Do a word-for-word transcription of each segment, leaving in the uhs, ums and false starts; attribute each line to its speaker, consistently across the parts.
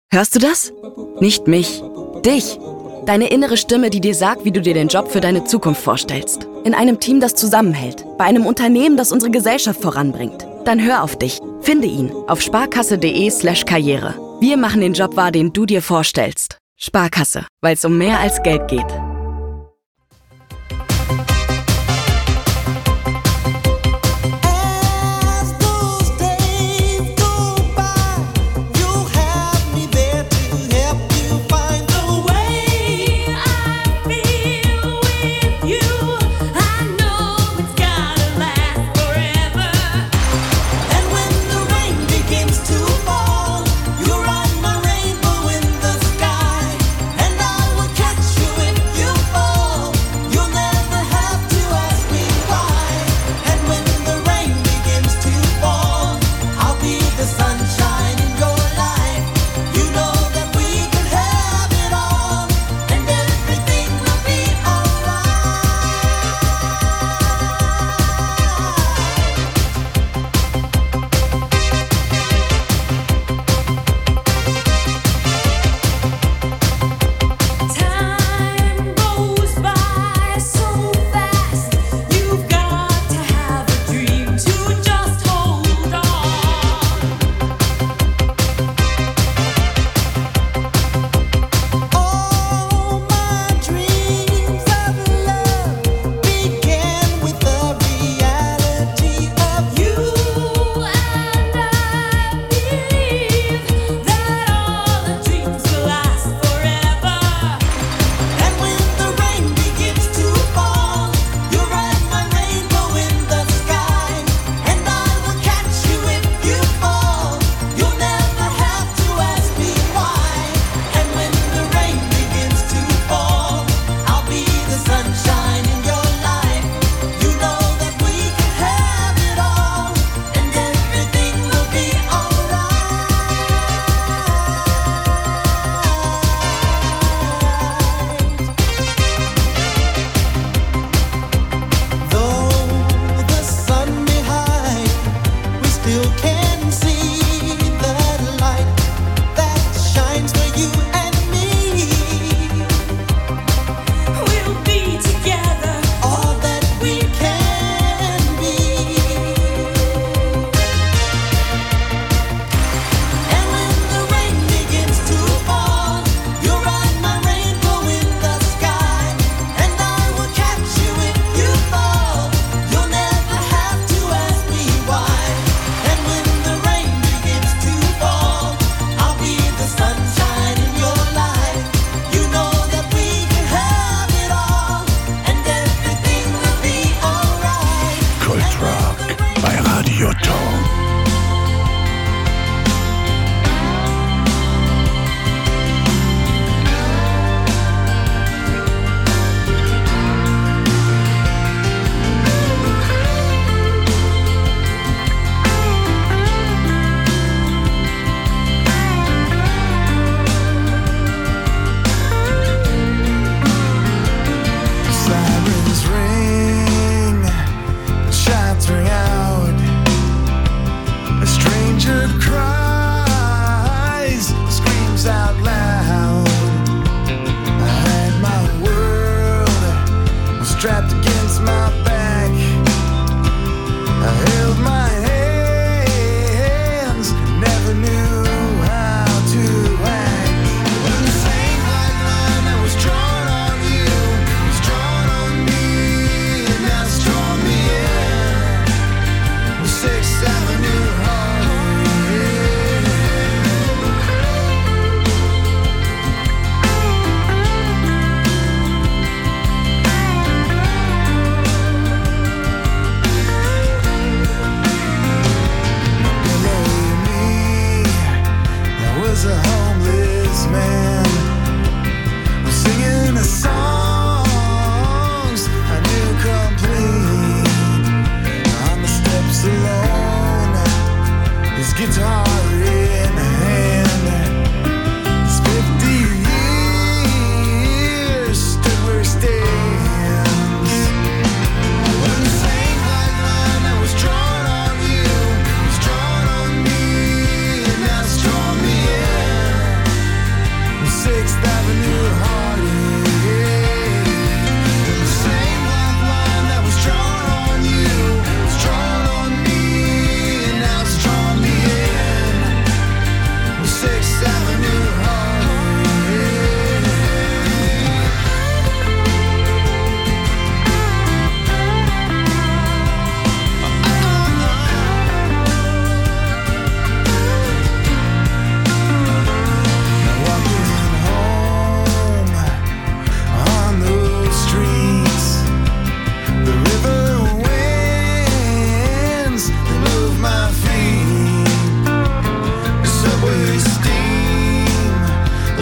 Speaker 1: Hörst du das? Nicht mich, dich. Deine innere Stimme, die dir sagt, wie du dir den Job für deine Zukunft vorstellst. In einem Team, das zusammenhält. Bei einem Unternehmen, das unsere Gesellschaft voranbringt. Dann hör auf dich. Finde ihn auf sparkasse.de slash Karriere. Wir machen den Job wahr, den du dir vorstellst. Sparkasse, weil es um mehr als Geld geht.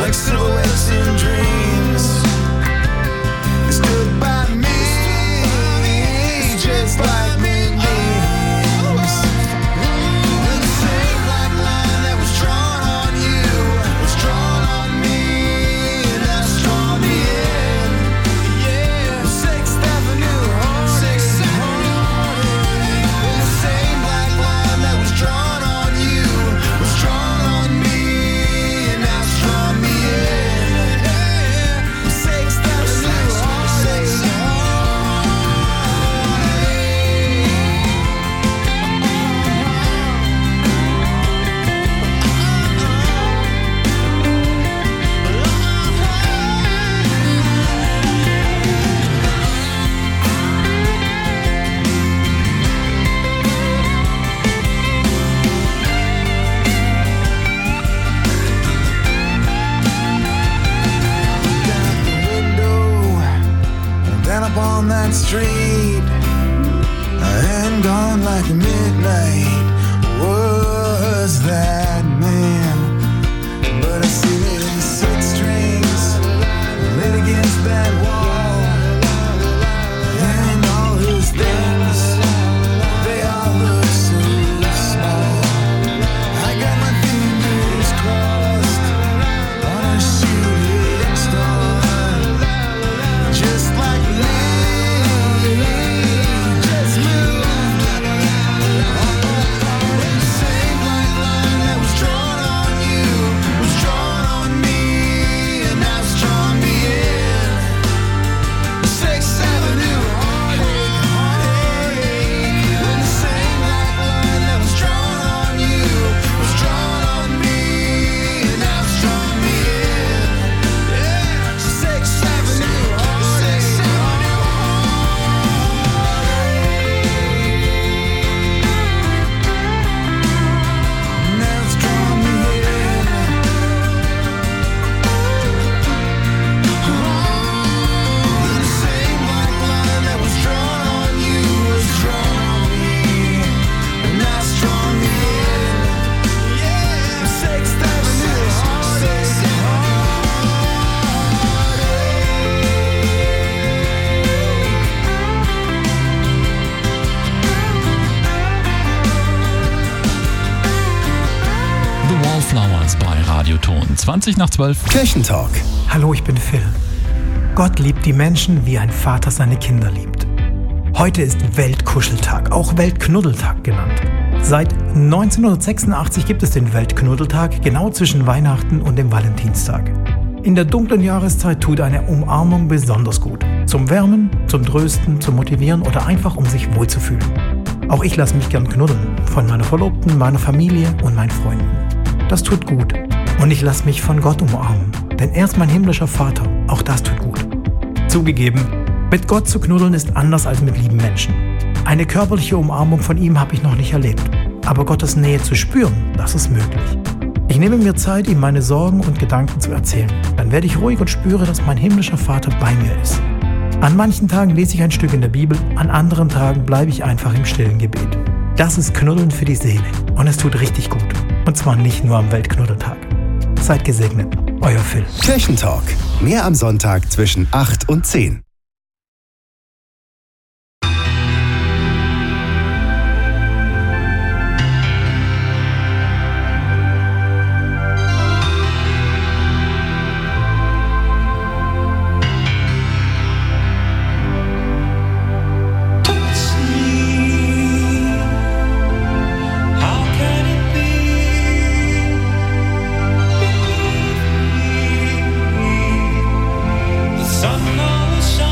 Speaker 2: like silhouettes in dreams. They stood by me, just like moonbeams. And the same black line that was drawn on you was drawn on me, and that's drawn me in. Yeah, Sixth Avenue, Sixth Avenue. And the same black line that was drawn on you was drawn on me, and that's drawn me in. Sixth Avenue, Sixth Avenue. Down up on that street and gone like midnight was that man. But I see it in six strings laid against that wall, and all his things, they all look so small. I got my fingers crossed on a shooting star, just like me, just moved. The same black line that was drawn on you was drawn on me, and that's drawn me in. Sixth Avenue, heartache, heartache. And the same black line that was drawn on you was drawn on me, and that's drawn me in. Yeah, Sixth Avenue, Sixth Avenue, and that's drawn me in. The same black line that was drawn on you was drawn on me, and that's drawn me in. Yeah, Sixth Avenue, Sixth
Speaker 3: The Wallflowers bei Radioton. zwanzig nach zwölf.
Speaker 4: Kirchentalk.
Speaker 5: Hallo, ich bin Phil. Gott liebt die Menschen, wie ein Vater seine Kinder liebt. Heute ist Weltkuscheltag, auch Weltknuddeltag genannt. Seit neunzehnhundertsechsundachtzig gibt es den Weltknuddeltag, genau zwischen Weihnachten und dem Valentinstag. In der dunklen Jahreszeit tut eine Umarmung besonders gut. Zum Wärmen, zum Trösten, zum Motivieren oder einfach um sich wohlzufühlen. Auch ich lasse mich gern knuddeln. Von meiner Verlobten, meiner Familie und meinen Freunden. Das tut gut. Und ich lasse mich von Gott umarmen. Denn er ist mein himmlischer Vater. Auch das tut gut. Zugegeben, mit Gott zu knuddeln ist anders als mit lieben Menschen. Eine körperliche Umarmung von ihm habe ich noch nicht erlebt. Aber Gottes Nähe zu spüren, das ist möglich. Ich nehme mir Zeit, ihm meine Sorgen und Gedanken zu erzählen. Dann werde ich ruhig und spüre, dass mein himmlischer Vater bei mir ist. An manchen Tagen lese ich ein Stück in der Bibel, an anderen Tagen bleibe ich einfach im stillen Gebet. Das ist Knuddeln für die Seele und es tut richtig gut. Und zwar nicht nur am Weltknuddeltag. Seid gesegnet, euer Phil.
Speaker 4: Kirchentalk. Mehr am Sonntag zwischen acht und zehn.
Speaker 2: sun always shines.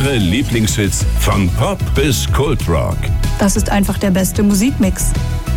Speaker 6: Ihre Lieblingshits von Pop bis Kultrock.
Speaker 7: Das ist einfach der beste Musikmix.